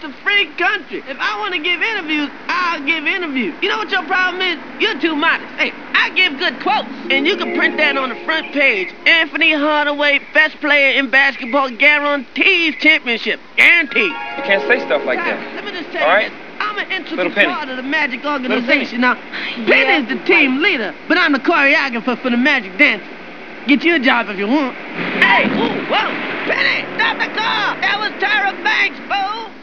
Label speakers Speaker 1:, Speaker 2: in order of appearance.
Speaker 1: a free country. If I want to give interviews, I'll give interviews. You know what your problem is? You're too modest. Hey, I give good quotes. And you can print that on the front page. Anthony Hardaway, best player in basketball, guarantees championship. Guaranteed.
Speaker 2: You can't say stuff like that.
Speaker 1: Let me just tell
Speaker 2: All
Speaker 1: you
Speaker 2: right?
Speaker 1: this. I'm an integral
Speaker 2: Little Penny.
Speaker 1: part of the Magic organization. Now, Penny is the team leader, but I'm the choreographer for the Magic dance. Get you a job if you want. Hey, ooh, whoa, Penny, stop the car. That was Tyra Banks, fool.